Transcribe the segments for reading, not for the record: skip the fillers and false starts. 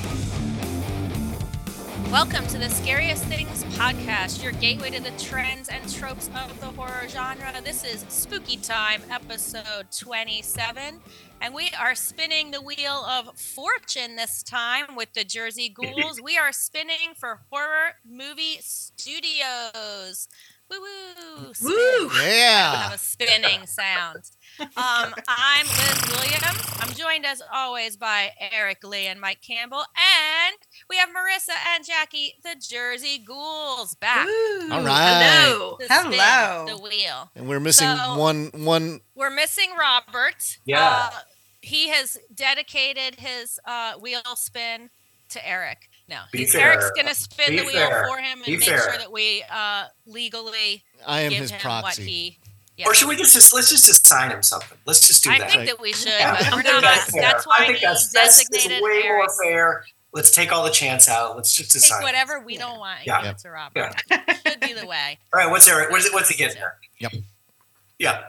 Welcome to the Scariest Things podcast, your gateway to the trends and tropes of the horror genre. This is Spooky Time, episode 27, and we are spinning the wheel of fortune this time with the Jersey Ghouls. We are spinning for Horror Movie Studios. Woo woo! Spin. Woo! Yeah. Have a spinning sound. I'm Liz Williams. I'm joined as always by Eric Lee and Mike Campbell, and we have Marissa and Jackie, the Jersey Ghouls, back. Ooh, All right. Hello. to spin Hello. the wheel. And we're missing So- one. We're missing Robert. Yeah. He has dedicated his wheel spin to Eric. No, Be fair. Eric's going to spin Be the wheel fair. for him and Be make fair. sure that we legally I am give his him proxy. what he. Yeah. Or should we let's just assign him something? Let's just do I that. think that we should, Yeah, but I we're think not. that's fair. That's why I think he that's designated way Eric. more fair. Let's take all the chance out. Let's just Take assign. whatever we don't want and Yeah. give it to Robert. Should be the way. All right, what's Eric? What's he getting there? Yep. Yeah.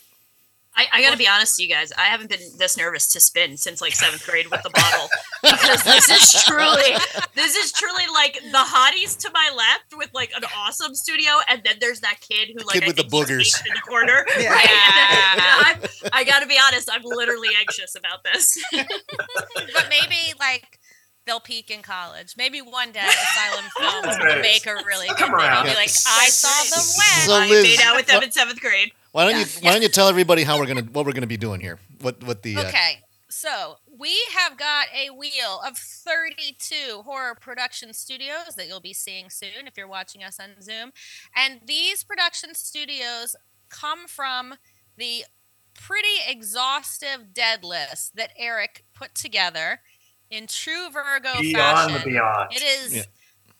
I gotta be honest to you guys. I haven't been this nervous to spin since like 7th grade with the bottle because this is truly like the hotties to my left with like an awesome studio, and then there's that kid who like Kid I with the think just boogers. sleeps in the corner. Yeah. Right? Yeah. I gotta be honest. I'm literally anxious about this. But maybe like they'll peak in college. Maybe one day Asylum Films will Right. make a really good Come movie. around. Be like, Yeah. I saw them when. So I Liz, made out with them in 7th grade. Why don't you tell everybody what we're gonna be doing here? What the Okay, so we have got a wheel of 32 horror production studios that you'll be seeing soon if you're watching us on Zoom. And these production studios come from the pretty exhaustive dead list that Eric put together in true Virgo Beyond fashion. the beyond. It is Yeah.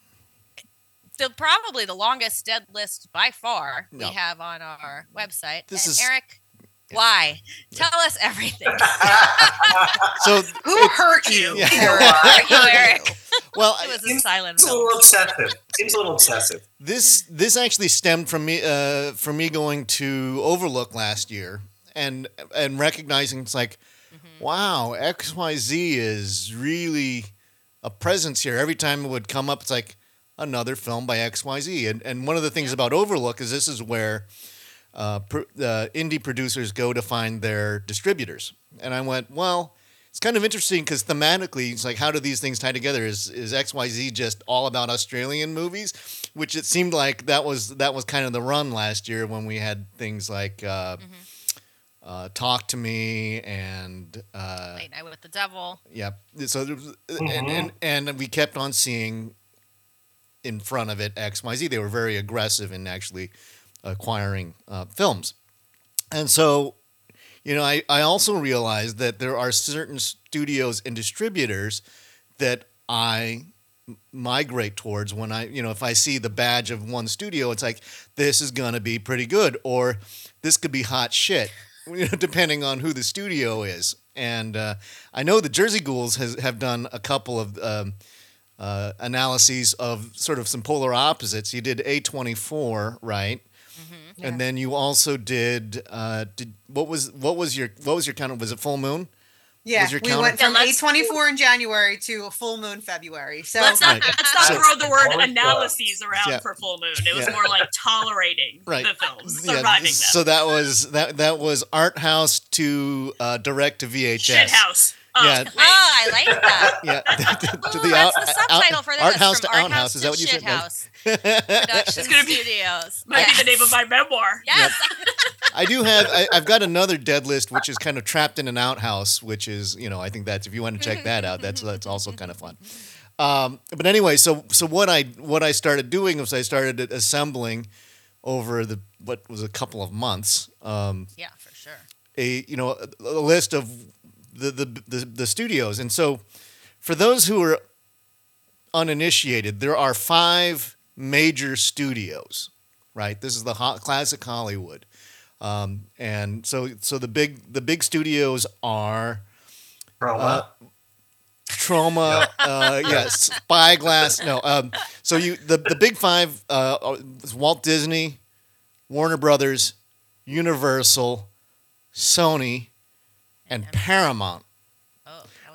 probably the longest dead list by far we No. have on our website. This and is- Eric, why? Tell us everything. so Who hurt you? Yeah. Thank you, Eric. well It was a silent Seems a little obsessive. Seems a little obsessive. this actually stemmed from me going to Overlook last year and recognizing it's like, wow, XYZ is really a presence here. Every time it would come up, it's like another film by XYZ. And one of the things about Overlook is this is where indie producers go to find their distributors. And I went, well, it's kind of interesting because thematically, it's like, how do these things tie together? Is XYZ just all about Australian movies? Which it seemed like that was kind of the run last year when we had things like Talk to Me and Late Night with the Devil. yep. So there was, and we kept on seeing in front of it XYZ. They were very aggressive in actually acquiring films, and so I also realized that there are certain studios and distributors that I migrate towards when if I see the badge of one studio, it's like this is gonna be pretty good, or this could be hot shit. Depending on who the studio is. And I know the Jersey Ghouls have done a couple of analyses of sort of some polar opposites. You did A24, right? Mm-hmm. And then you also did what was your kind of, was it Full Moon? Yeah, Was your we counter- went from Yeah, let's- A24 in January to a full moon February. So Let's not, Right. let's not So- throw the word Always analyses around Yeah. for Full Moon. It was Yeah. more like tolerating Right. the films, Yeah, surviving them. so that was art house to direct to VHS. Shit house. Oh, Yeah. Oh, I like that. Yeah, to Ooh, that's the subtitle for this. art house from to Art out house. Is that what you Shit said? House Production It's gonna be- Studios. Might Yes. be the name of my memoir. Yes. I do have. I've got another dead list, which is kind of trapped in an outhouse, which is, I think that's, if you want to check that out, that's also kind of fun. But anyway, so what I started doing was I started assembling over what was a couple of months, Yeah, for sure. a list of the studios, and so for those who are uninitiated, there are 5 major studios, right? This is the classic Hollywood. And so the big studios are Roma. Trauma, yes, Spyglass. No, so the big 5 is Walt Disney, Warner Brothers, Universal, Sony, and Paramount. Oh,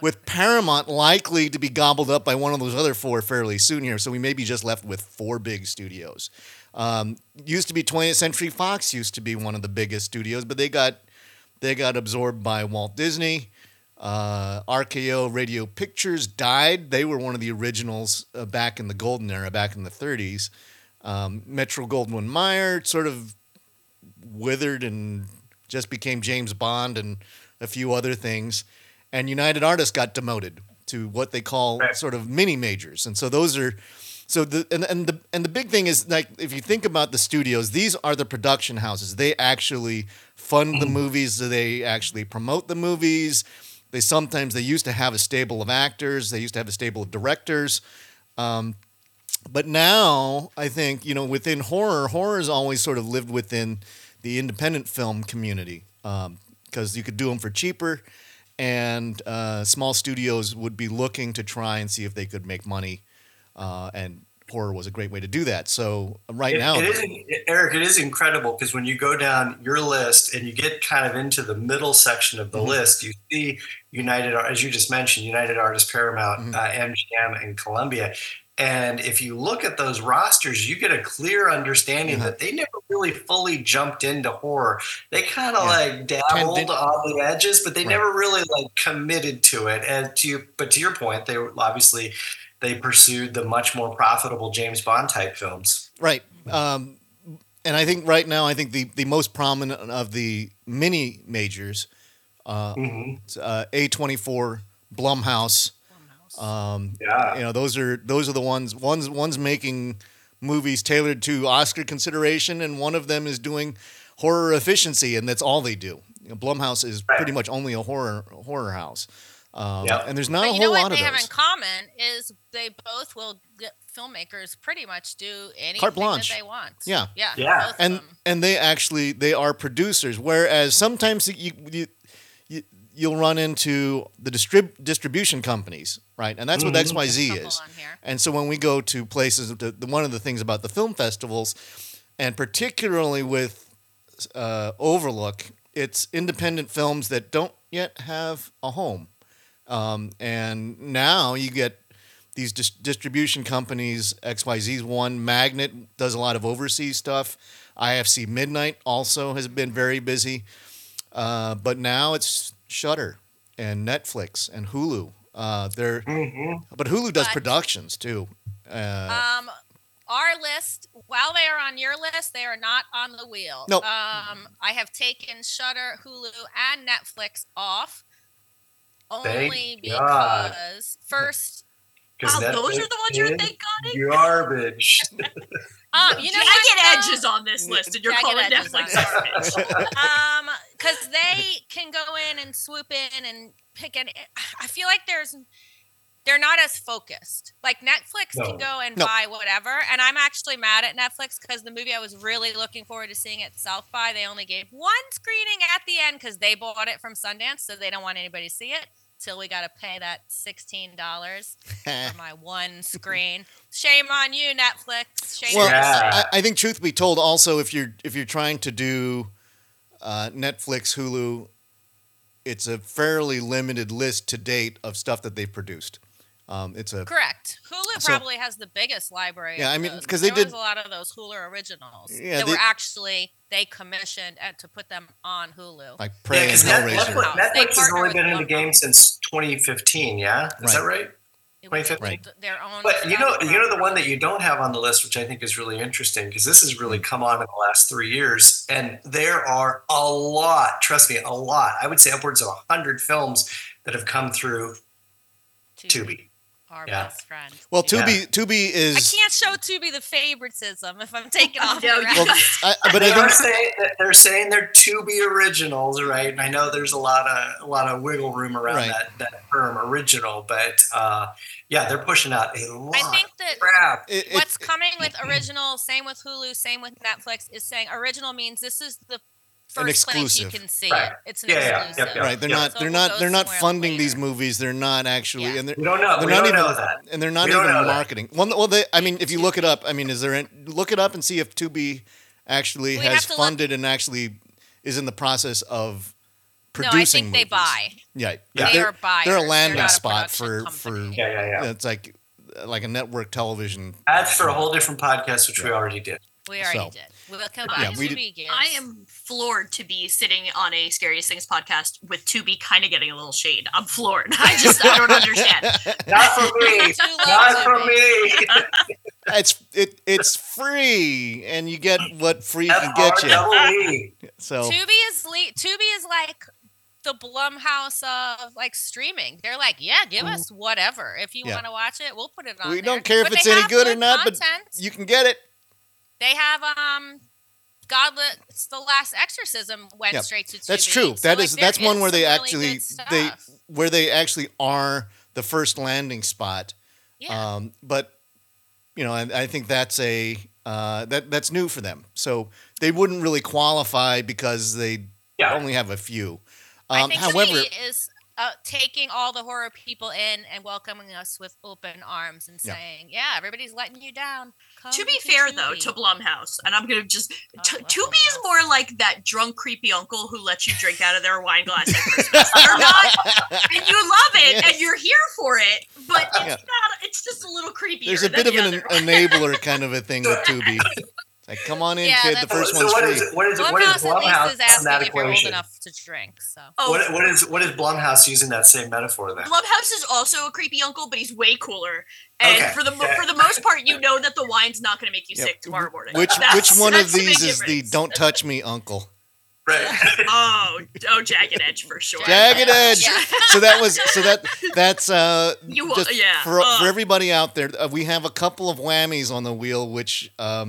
with Paramount likely to be gobbled up by one of those other four fairly soon here. So we may be just left with four big studios. Used to be 20th Century Fox used to be one of the biggest studios, but they got absorbed by Walt Disney. RKO Radio Pictures died. They were one of the originals back in the golden era, back in the 30s. Metro-Goldwyn-Mayer sort of withered and just became James Bond and a few other things. And United Artists got demoted to what they call sort of mini majors. And so those are the big thing is, like, if you think about the studios, these are the production houses. They actually fund the movies, they actually promote the movies. They used to have a stable of actors, they used to have a stable of directors. But now, I think, within horror has always sort of lived within the independent film community, because you could do them for cheaper, and small studios would be looking to try and see if they could make money, and horror was a great way to do that. So now, Eric, it is incredible because when you go down your list and you get kind of into the middle section of the list, you see United, as you just mentioned, United Artists, Paramount, MGM, and Columbia. And if you look at those rosters, you get a clear understanding that they never really fully jumped into horror. They kind of like dabbled on the edges, but they never really like committed to it. And to your point, they pursued the much more profitable James Bond type films. Right. And I think right now, the most prominent of the mini majors, A24, Blumhouse. Those are the ones. One's making movies tailored to Oscar consideration, and one of them is doing horror efficiency, and that's all they do. Blumhouse is pretty much only a horror house. And there's not a whole lot of those. What they have in common is they both will get filmmakers pretty much do anything carte blanche that they want. Yeah. And they are producers, whereas sometimes you'll run into the distribution companies, right? And that's what XYZ is. And so when we go to places, one of the things about the film festivals, and particularly with Overlook, it's independent films that don't yet have a home. And now you get these distribution companies. XYZ's one. Magnet does a lot of overseas stuff. IFC Midnight also has been very busy. But now it's Shudder and Netflix and Hulu. But Hulu does productions too. Our list, while they are on your list, they are not on the wheel. Nope. I have taken Shudder, Hulu, and Netflix off. Only because first. Wow, those are the ones you're thinking on? Garbage. I get edges on this list, and you're calling Netflix garbage. Because they can go in and swoop in and pick it. I feel like they're not as focused. Like Netflix can go and buy whatever, and I'm actually mad at Netflix because the movie I was really looking forward to seeing at South by, they only gave one screening at the end because they bought it from Sundance, so they don't want anybody to see it. Till we got to pay that $16 for my one screen. Shame on you, Netflix. Shame on you. I think, truth be told, also if you're trying to do Netflix, Hulu, it's a fairly limited list to date of stuff that they've produced. Correct. Hulu probably has the biggest library. Yeah, I mean, because there was a lot of those Hulu originals that were actually they commissioned to put them on Hulu. Like Prey and Hellraiser. Netflix has only been in the game since 2015. Yeah, is that right? 2015. Right. Their own. But you know the one that you don't have on the list, which I think is really interesting, because this has really come on in the last 3 years, and there are a lot. Trust me, a lot. I would say upwards of 100 films that have come through Tubi. Our best friend. Well, Tubi is. I can't show Tubi the favoritism if I'm taking off. But they're saying they're Tubi originals, right? And I know there's a lot of wiggle room around that term original, but they're pushing out a lot. I think that crap. What's coming with original, same with Hulu, same with Netflix, is saying original means this is the first place you can see it. It's an exclusive. Right. They're not funding these movies. They're not actually, and we don't know that. And they're not even marketing. If you look it up, look it up and see if Tubi actually has funded and actually is in the process of No, I producing think they movies. buy. Yeah, Yeah. They are buyers. They're a They're landing not a spot production for company. Yeah. it's like a network television. That's for a whole different podcast, which we already did. We already So- did. We'll come Yeah, back. we to did- begin. I am floored to be sitting on a Scariest Things podcast with Tubi kind of getting a little shade. I'm floored. I don't understand. Not for me. Too low Not to for me. It's free, and you get what free can get you. FREE. So Tubi is like the Blumhouse of like streaming. They're like, yeah, give us whatever. If you Yeah. want to watch it, we'll put it on. we there. don't care if But it's they any have good or not, content. but you can get it. They have Godless, The Last Exorcism went Yeah, straight to Tubi. That's true. So, That's there one is where they some really actually good stuff. are the first landing spot. Yeah. But I think that's that's new for them. So they wouldn't really qualify because they Yeah. only have a few. I think However, Tubi is taking all the horror people in and welcoming us with open arms and Yeah. saying, yeah, everybody's letting you down. Come To be fair, though, Tubi." to Blumhouse, and I'm gonna just love Tubi is Blumhouse. more like that drunk, creepy uncle who lets you drink out of their wine glass at Christmas. They're not, and you love it, Yes. and you're here for it, but it's Yeah. not. It's just a little creepier. there's a than bit of the an other one. enabler kind of a thing with Tubi. It's like, come on in, Yeah, kid. The that's- first one's what free. is Blumhouse Blumhouse at least is in that asking if you're old equation? enough to drink. So Oh, What is Blumhouse using that same metaphor then? Blumhouse is also a creepy uncle, but he's way cooler. And Okay. for the most part, you know that the wine's not going to make you Yep. sick tomorrow morning. Which That's one of the big these is the difference. "Don't touch me, uncle"? Right. Oh, Jagged Edge for sure. Jagged Edge. Yeah. That's You- just yeah, for ugh. everybody out there. We have a couple of whammies on the wheel, which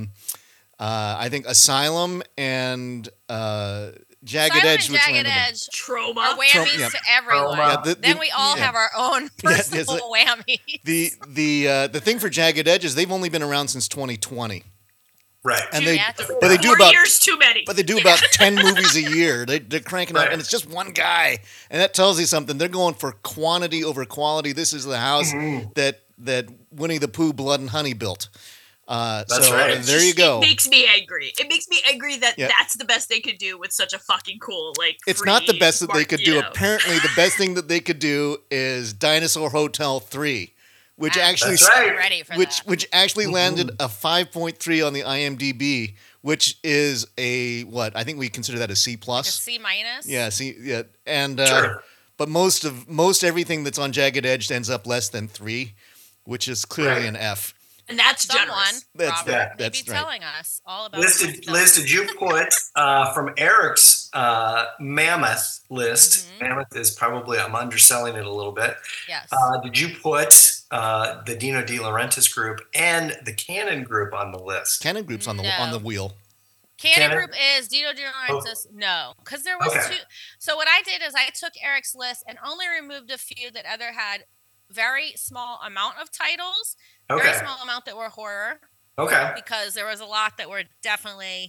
I think Asylum and Jagged Silent Edge. and Which one Jagged of them? Edge Trauma. are whammies yeah. to everyone. Yeah, Then we all have our own personal whammies. The thing for Jagged Edge is they've only been around since 2020, Right. and Yeah, but they do 4 about years too many. But they do about 10 movies a year. They're cranking out, Right. and it's just one guy. And that tells you something. They're going for quantity over quality. This is the house that Winnie the Pooh, Blood and Honey built. That's so right. there you go. It makes me angry. It makes me angry that Yeah. that's the best they could do with such a fucking cool, like, It's not the free best that they could do. Mark, Apparently, the best thing that they could do is Dinosaur Hotel 3, which I'm actually That's right. ready for which that. which actually landed a 5.3 on the IMDb, which is I think we consider that a C A plus. C minus. Yeah, see, yeah, and Sure. but most everything that's on Jagged Edge ends up less than 3, which is clearly Right. an F. And that's Someone, generous. That's- Robert, yeah, may that's be right. telling us all about Liz, this did you put from Eric's mammoth list? Mhm. Mammoth is probably, I'm underselling it a little bit. Yes. Did you put the Dino De Laurentiis group and the Cannon group on the list? Canon Group's on the No. wheel. Canon Cannon? Group is Dino De Laurentiis. No, because there was Okay. two. So what I did is I took Eric's list and only removed a few that either had very small amount of titles, very Okay. small amount that were horror, Okay. because there was a lot that were definitely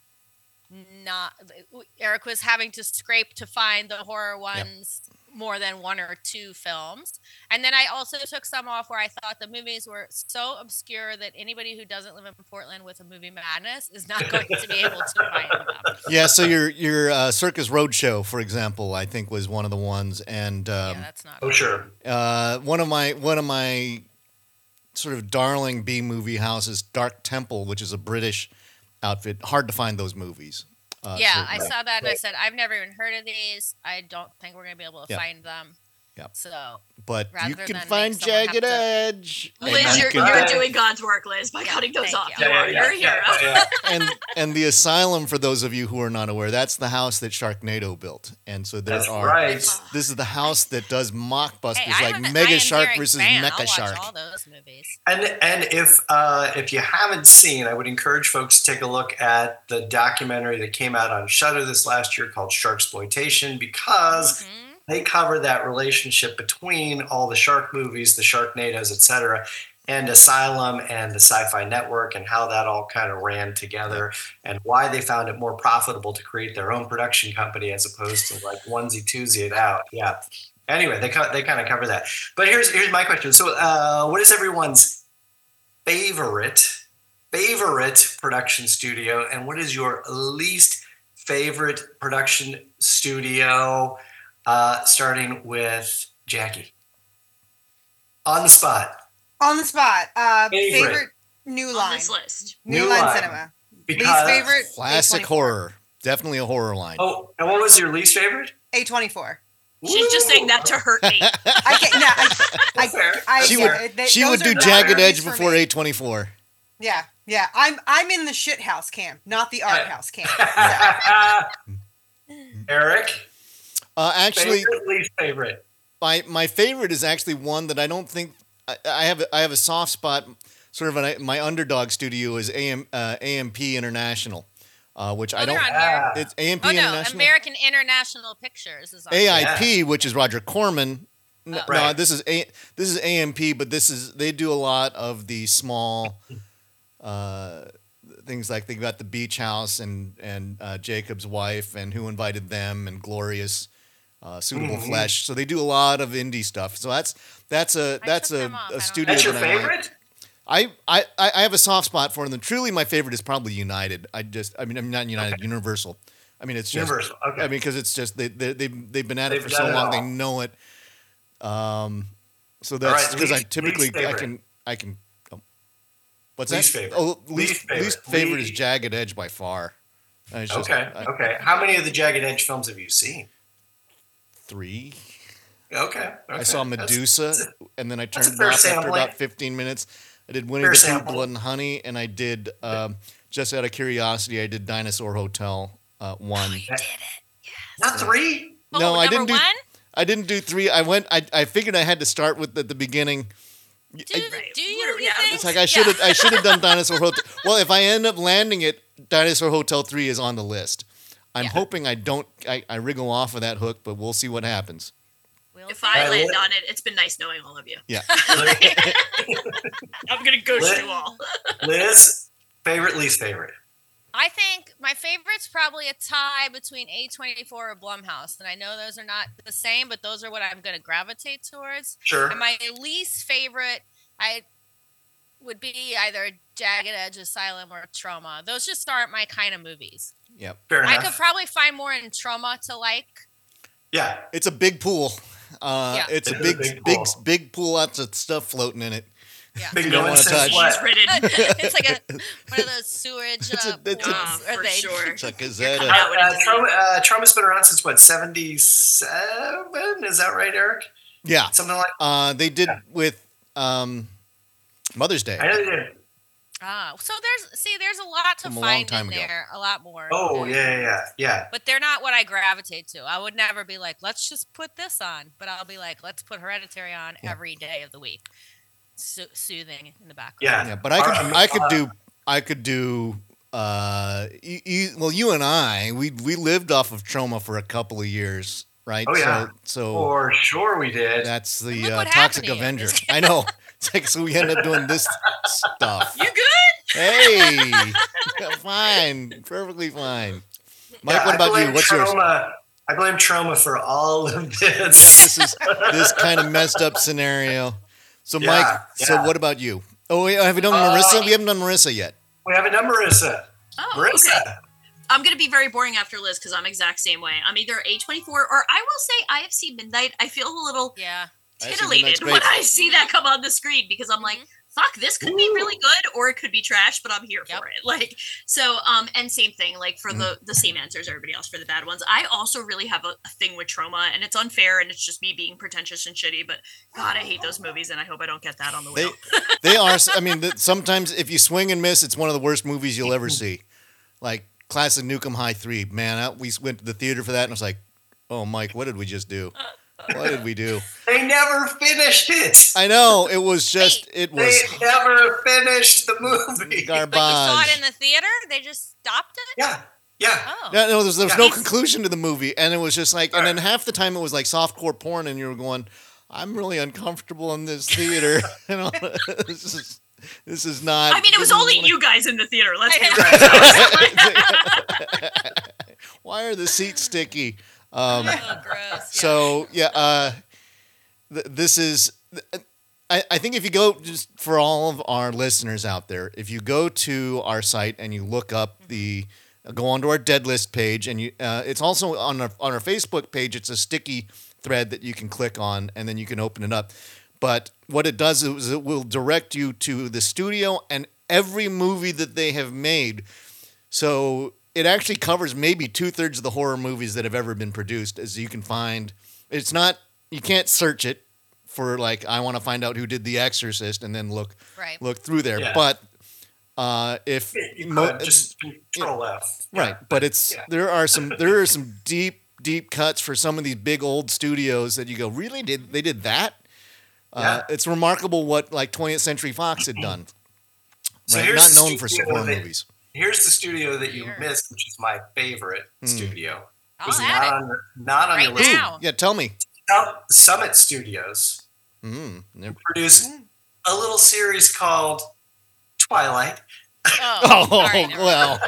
not. Eric was having to scrape to find the horror ones more than 1 or 2 films. And then I also took some off where I thought the movies were so obscure that anybody who doesn't live in Portland with a movie madness is not going to be able to find them. Yeah, so your Circus Roadshow, for example, I think was one of the ones, and Yeah, that's not. Oh, sure. one of my sort of darling B movie houses, Dark Temple, which is a British outfit. Hard to find those movies. Yeah, I certainly. saw that and I said, I've never even heard of these. I don't think we're going to be able to Yeah. find them. Yeah. So, But rather you than can make find someone have Jagged to- Edge. and Liz, you you're can- doing God's work, Liz, by Yeah, cutting those thank off. you. You are. You're a hero. and the Asylum, for those of you who are not aware, that's the house that Sharknado built. And so there That's are right. this is the house that does mockbusters hey, like I'm Mega an Shark Derek versus fan. Mecha I'll watch Shark. all those movies. And if you haven't seen, I would encourage folks to take a look at the documentary that came out on Shudder this last year called Sharksploitation, because Mhm. they cover that relationship between all the shark movies, the Sharknadoes, etc., and Asylum and the Sci-Fi Network, and how that all kind of ran together, and why they found it more profitable to create their own production company as opposed to like onesie twosie it out. Yeah. Anyway, they kind of cover that. But here's my question. So, what is everyone's favorite production studio, and what is your least favorite production studio, starting with Jackie. On the spot. On the spot. Favorite. Favorite New On Line. this list. New New Line Line. Cinema. Because, Least favorite. Classic A24. horror. Definitely a horror line. Oh, and what was your least favorite? A24. She's just saying that to hurt me. I can't. No, Fair. She those would are do not Jagged movies Edge for before me. A24. Yeah. I'm in the shit house camp, not the art house camp. Eric, Actually, favorite, least favorite. my favorite is actually one that I don't think I have a soft spot. Sort of my underdog studio is AMP International, which I Oh, they're don't. on here. It's AMP Oh no, International. American International Pictures is on here. AIP, which is Roger Corman. No, Right. this is AMP, but they do a lot of the small things like they got the Beach House and Jacob's Wife and Who Invited Them and Glorious, Suitable Flesh. So they do a lot of indie stuff. So that's a took them off. I a don't studio That's your that I like. favorite? I have a soft spot for them. Truly, my favorite is probably United. I'm not United, Okay. Universal. I mean, it's just Universal. Okay. I mean, because it's just they've been at it They've for done so it long, they all. know it. So All that's right, because I least typically favorite. I can. Oh. What's Least that? favorite. Oh, Least least favorite. favorite is Least. Jagged Edge by far. It's just, Okay. How many of the Jagged Edge films have you seen? 3. Okay. I saw Medusa, and then I that's a turned it fair off after sampling. about 15 minutes. I did Winnie Fair the Pooh, sampling. Blood and Honey, and I did just out of curiosity, I did Dinosaur Hotel 1. You did it. Not 3? No, Oh, I number didn't do. one? I didn't do 3. I figured I had to start with at the beginning. Do I- you Yeah, think? It's like I should have done Dinosaur Hotel. Well, if I end up landing it, Dinosaur Hotel 3 is on the list. I'm Yeah. hoping I don't. I wriggle off of that hook, but we'll see what happens. We'll If see. I Right, land Liz. on it, it's been nice knowing all of you. Yeah. I'm gonna ghost Liz. you all. Liz, favorite, least favorite. I think my favorite's probably a tie between A24 or Blumhouse, and I know those are not the same, but those are what I'm going to gravitate towards. Sure. And my least favorite, I would be either Jagged Edge, Asylum, or Trauma. Those just aren't my kind of movies. Yep. Fair I enough. could probably find more in Trauma to like. Yeah. It's a big pool. It's a It is a big, big big pool. pool. Lots of stuff floating in it. Yeah. Been You don't going wanna since touch. what? She's ridden. It's like one of those sewage It's a- it's a- pools where for they sure. It's like, is You're that coming a, out with a disease. Trauma's been around since what, 77? Is that right, Eric? yeah. Something like They did with Mother's Day. I know they did. so there's a lot to From a long find time in ago. there, a lot more. Oh, yeah. But they're not what I gravitate to. I would never be like, let's just put this on. But I'll be like, let's put Hereditary on every day of the week. Soothing in the background. Yeah. Yeah, but I could do. Well, you and I, we lived off of Trauma for a couple of years, right? Oh, yeah. So For sure we did. that's And the look what Toxic happened to you. Avenger. I know. It's like so we end up doing this stuff. You good? Hey, fine, perfectly fine. Mike, Yeah, what I about you? blame What's yours? Trauma. I blame Trauma for all of this. This is this kind of messed up scenario. So, Yeah, Mike. So, yeah. what about you? Oh, wait, have we done Marissa? We haven't done Marissa yet. We haven't done Marissa. Oh, Marissa. okay. I'm gonna be very boring after Liz because I'm exact same way. I'm either A24 or I will say IFC Midnight. I feel a little Yeah. IFC titillated Midnight's when great. I see that come on the screen because I'm like, fuck, this could be really good or it could be trash, but I'm here Yep. for it. Like, so, and same thing, like for the same answer as everybody else for the bad ones. I also really have a thing with Trauma, and it's unfair, and it's just me being pretentious and shitty. But God, I hate those movies, and I hope I don't get that on the They wheel. they are. I mean, sometimes if you swing and miss, it's one of the worst movies you'll ever see. Like classic Nukem High 3. Man, we went to the theater for that, and I was like, "Oh, Mike, what did we just do? What did we do?" They never finished it. I know it was just it They was never finished the movie. garbage. But you saw it in the theater? They just stopped it? Yeah. Oh. No, there was Yeah. no conclusion to the movie, and it was just like, and then half the time it was like softcore porn, and you were going, "I'm really uncomfortable in this theater." You know, this is not. I mean, it was this is only like- you guys in the theater. Let's be I real. Why are the seats sticky? Oh, gross. Yeah. So yeah, this is. I think if you go, just for all of our listeners out there, if you go to our site and you look up the go onto our dead list page, and it's also on our Facebook page. It's a sticky thread that you can click on, and then you can open it up. But what it does is it will direct you to the studio and every movie that they have made. So it actually covers maybe 2/3 of the horror movies that have ever been produced, as you can find. It's not, you can't search it for like, I want to find out who did The Exorcist and then look through there. Yeah. But if you could just control F. right, but it's there are some deep cuts for some of these big old studios that you go, really, they did that? It's remarkable what like 20th Century Fox had done. So Right? here's Not the known for studio horror that- movies. Here's the studio that you missed, which is my favorite studio. It was I'll add it. not on Right your list. now. Yeah, tell me. Summit Studios produced a little series called Twilight. Oh, sorry, never well,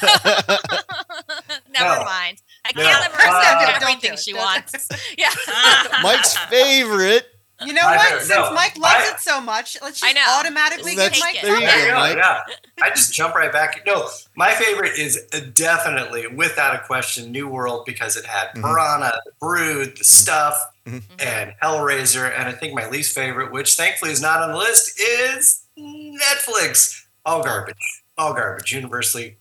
never No. mind. I No. can't let her Don't say do everything it. she Don't wants. Yeah. Mike's favorite. You know My what? favorite- Since no, Mike loves I- it so much, let's I just know. automatically Let's- give Mike there you the go, There you go, Mike. yeah. I just jump right back. No, my favorite is definitely, without a question, New World, because it had Piranha, The Brood, The Stuff, and Hellraiser. And I think my least favorite, which thankfully is not on the list, is Netflix. All garbage. All garbage. Universally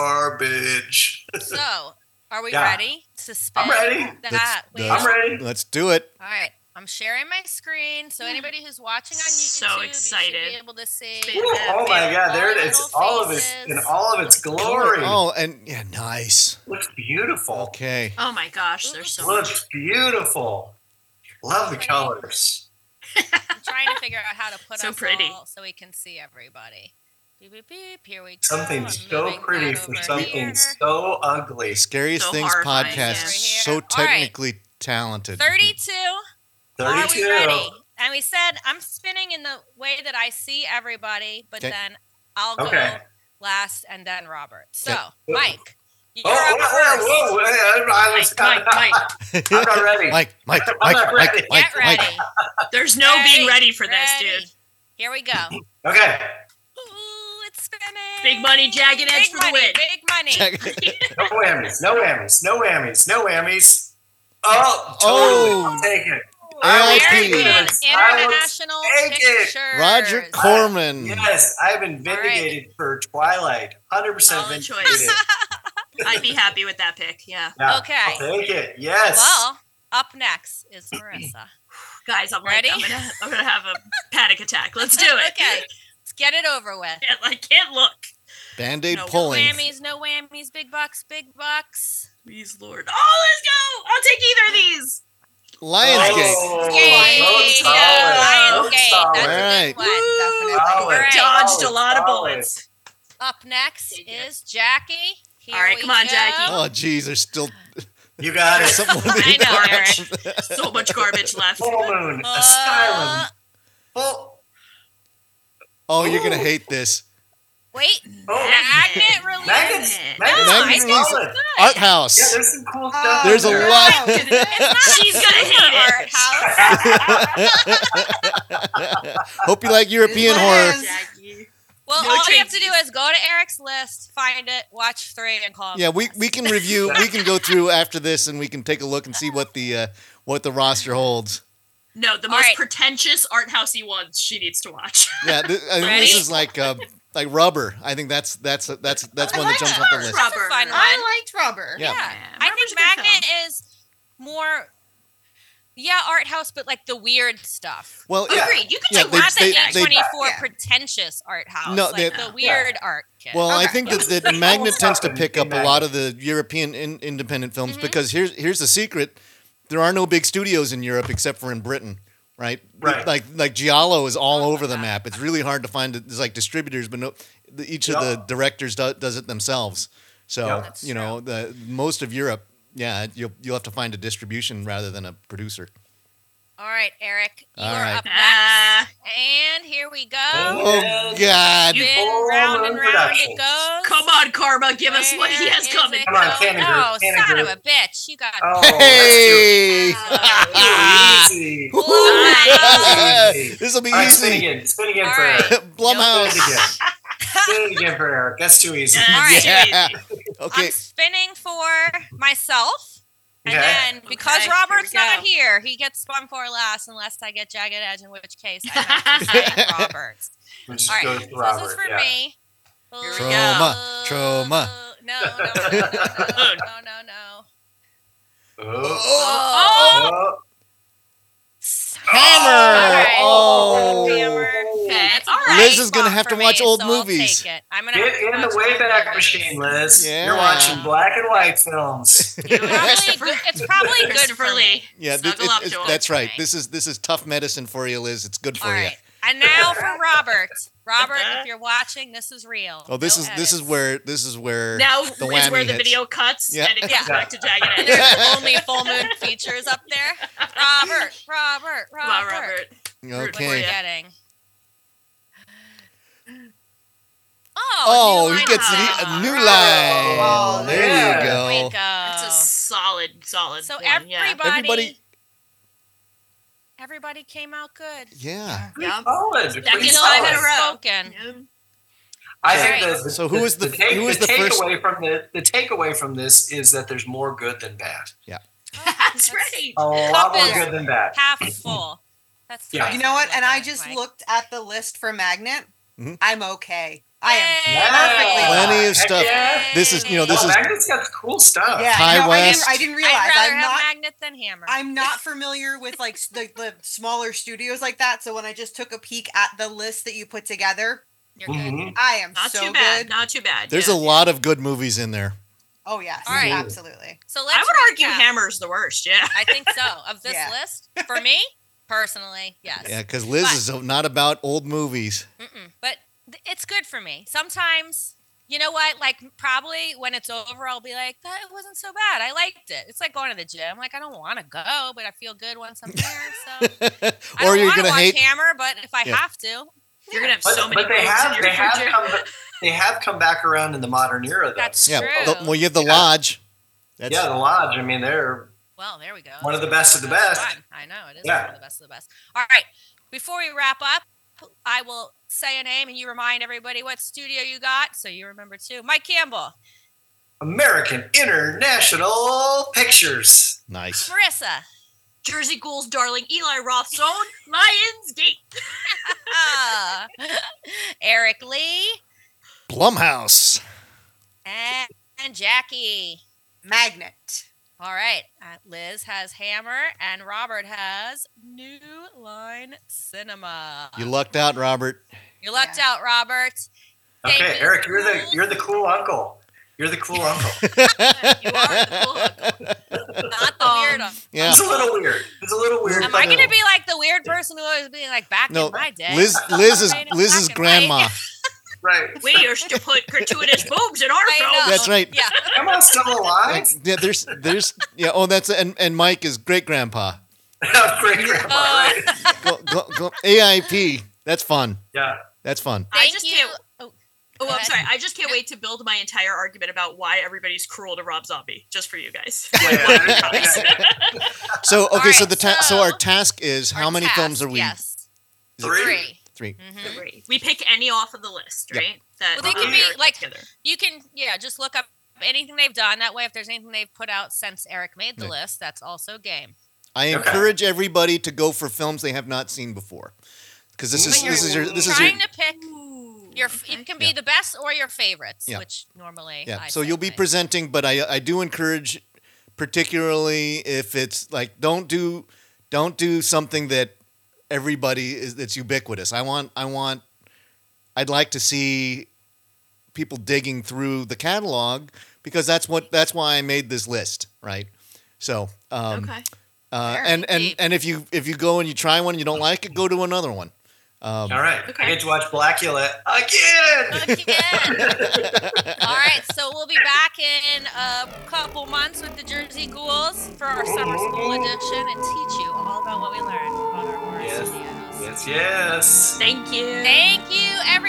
garbage. So, are we Yeah. ready to spin I'm ready. that? wheel? I'm ready. Let's do it. All right. I'm sharing my screen, so anybody who's watching on YouTube, So you excited. should be able to see. Spin. Ooh, oh my God, there it is. Little All of it faces. in all of its glory. Oh, and yeah, nice. Looks beautiful. Okay. Oh my gosh, there's so much. Looks beautiful. Love the colors. I'm trying to figure out how to put So us pretty. all so we can see everybody. Beep, beep, beep. Here we go. Something I'm so moving pretty that for over something here. so ugly. The Scariest So Things horrifying, podcast yeah. is Here. so All right. technically talented. 32. Are we 32. ready? And we said I'm spinning in the way that I see everybody, but Okay. then I'll go Okay. last and then Robert. So, Okay. Mike, you're Oh, up first. whoa. I was Mike. I'm not ready. Mike, I'm not ready. Get ready. There's no being ready for this, Ready. dude. Here we go. Okay. Ooh, it's spinning. Big money, jagged edge Big for the money, win. Big money. No whammies. No whammies. No whammies. No whammies. Oh, totally. Oh. I'll take it. AIP. American I will International take it. Pictures. Roger Corman. Yes, I've been vindicated for Twilight. 100% Solid vindicated. choice. I'd be happy with that pick. Yeah. Yeah, Okay. I'll take it. Yes. Well, up next is Marissa. Guys, I'm Ready? like, I'm gonna have a panic attack. Let's do it. Okay, let's get it over with. I can't look. Band-Aid No pulling. No whammies, big bucks, big bucks. Please, Lord. Oh, let's go. I'll take either of these. Lionsgate. Oh, Yay! so solid. Lionsgate. So That's solid. Right. a good one. Definitely. Solid. All right. Dodged a lot of Solid. bullets. Up next is Jackie. Here All right, we come on, go. Jackie. Oh, geez, there's still You got it. something with I the know, Eric. So much garbage left. Full moon. Asylum. Full. Oh, you're gonna hate this. Wait, Oh, Magnet release. Magnets. No, Magnets. Magnet Magnets. release. Solid. Art House. Yeah, there's some cool Oh, stuff. There's a there. lot. She's gonna hate it. Art House. Hope you like European It horror. is. Jackie. Well, No all you have to changes. do is go to Eric's list, find it, watch 3, and call. Yeah, we can review. We can go through after this, and we can take a look and see what the roster holds. No, the All most right. pretentious art housey ones she needs to watch. Yeah, I think Ready? this is like Rubber. I think that's one that like jumps off the list. Rubber. fun one. I liked Rubber. Yeah. Yeah, I Rubber's think a good Magnet film. is more, art house, but like the weird stuff. Well, Yeah. Agreed. You could Yeah, do they- Not the they- A24 Yeah. pretentious art house. No, like they- the weird art kit. Well, I Okay. think Yes. that Magnet tends to Stuff pick in up a lot of the European independent films because here's the secret: there are no big studios in Europe except for in Britain, right? Right. Like Giallo is all over the map. It's really hard to find. There's like distributors, but each of the Yep. directors does it themselves. So Yep. That's the most of Europe, you'll have to find a distribution rather than a producer. All right, Eric, you All are right. up next. Ah, And here we go. Oh God! Spin Full round Moon and round Productions. it goes. come on, Karma. Give us what he Where has is coming. it Come on, going? Cannon Group, Oh, Cannon son Group. of a bitch. You got Oh, Hey! that's too easy. Blumhouse. Easy. This will be All right, spin easy. again. Spin again All for right. Eric. Spin Blumhouse. it again. Spin it again for Eric. That's too easy. Yeah, All right. too Yeah. easy. Okay. I'm spinning for myself. And Okay. then because Okay, Robert's here we not go. here, he gets spun for last unless I get Jagged Edge, in which case I have to say Robert's. We'll just All right, go so with this Robert. is for yeah. me. Here we Trauma, trauma. No, no. Oh, Oh. Hammer! right. Oh. Hammer. Okay, That's a all great right. Liz is gonna spot have for to watch me, old so I'll movies. take it. I'm gonna have Get to in the watch old Wayback movies. Machine, Liz. Yeah. You're watching black and white films. You know, It's probably good Christopher for Lee. me. Yeah, Snuggle up to him. that's right. Okay. This is tough medicine for you, Liz. It's good for All you. right. And now for Robert. Robert, if you're watching, this is real. Oh, this No is edits. where Now the is whammy where the hits. video cuts Yeah. and it comes Yeah. back to Jagged And Edge. there's only full moon features up there. Robert. Come on, Robert. What for we're you. Okay. getting. Oh, new he line gets up. a new Robert. line. Oh, there yeah. you There we go. go. That's a solid So one. everybody, Everybody- everybody came out good. Yeah. Pretty Yeah. solid. Second Pretty time in a solid. row. Spoken. Yeah. I All think right. the, So who was the first- takeaway from the takeaway from this is that there's more good than bad. That's right. A lot more is- good than bad. Half full. That's Yeah. You know what? And I Like just Mike. looked at the list for Magnet. Mhm. I'm okay. I am Yay. perfectly Plenty of Heck stuff. yeah. This is, this Oh, is Magnet's got cool stuff. Yeah, Ty no, West. I didn't realize. I'd rather I'm have not. Magnet than Hammer. I'm not familiar with like the smaller studios like that. So when I just took a peek at the list that you put together, You're good. Mhm. I am Not so too bad. good. Not too bad. there's yeah. a lot of good movies in there. Oh yes, All right. absolutely. So let's I would argue recap. Hammer's the worst. Yeah. I think so. Of this Yeah. list, for me personally, yes. Yeah, because Liz But- is not about old movies. But it's good for me. Sometimes, you know what? Like probably when it's over, I'll be like, "That wasn't so bad. I liked it." It's like going to the gym. Like I don't want to go, but I feel good once I'm there. So I Or don't you're want to gonna watch hate. Hammer, but if I Yeah. have to, You're gonna have But, so many. but they moves have in they your have future. come they have come back around in the modern era though. that's Yeah. true. Well, you have the Lodge. That's, Yeah, the Lodge. I mean, they're Well, there we go. one of the best of the That's best. fun. I know it is Yeah. one of the best of the best. All right. Before we wrap up, I will say a name and you remind everybody what studio you got, so you remember too. Mike Campbell, American International Pictures. nice. Marissa, Jersey Ghouls, darling Eli Roth's own Lionsgate. Eric Lee, Blumhouse. and Jackie. Magnet. All right. Liz has Hammer, and Robert has New Line Cinema. You lucked out, Robert. You lucked out, Robert. Thank Okay, you. Eric, you're the cool uncle. You're the cool uncle. You are the cool uncle, not the weird uncle. Yeah. It's a little weird. It's a little weird. Am I but- going to be like the weird person who always be like back No, in my day? Liz is Back in Liz's my grandma. day. Right. We used to put gratuitous boobs in our I know. films. That's right. Yeah. Am I still alive? Yeah, there's yeah. Oh, that's and Mike is great grandpa. Great grandma, right? Go, AIP. That's fun. Yeah. That's fun. I Thank just you. can't. Oh, Oh, go I'm ahead. sorry. I just can't wait to build my entire argument about why everybody's cruel to Rob Zombie, just for you guys. Yeah. So okay, so right, the so so our task is how Our many task, films are we? Yes. Is it Three. Three. Mhm. Agree. We pick any off of the list, Yep. right? That Well, they can we be, are like- together. You can, just look up anything they've done. That way, if there's anything they've put out since Eric made the Yeah. list, that's also game. I Okay. encourage everybody to go for films they have not seen before, because this is But this is your this is your Trying to pick Ooh, your, okay. it can be Yeah. the best or your favorites, Yeah. which normally yeah. I So say you'll be mine. presenting, but I do encourage, particularly if it's like don't do something that everybody is that's ubiquitous. I'd like to see people digging through the catalog because that's why I made this list, right? So Okay. and deep. if you go and you try one and you don't like it, go to another one. All right. Okay. I get to watch Blackula again. Again. All right, so we'll be back in a couple months with the Jersey Ghouls for our summer school edition and teach you all about what we learned about our horror Yes. studios. Yes. Thank you. Thank you, everyone.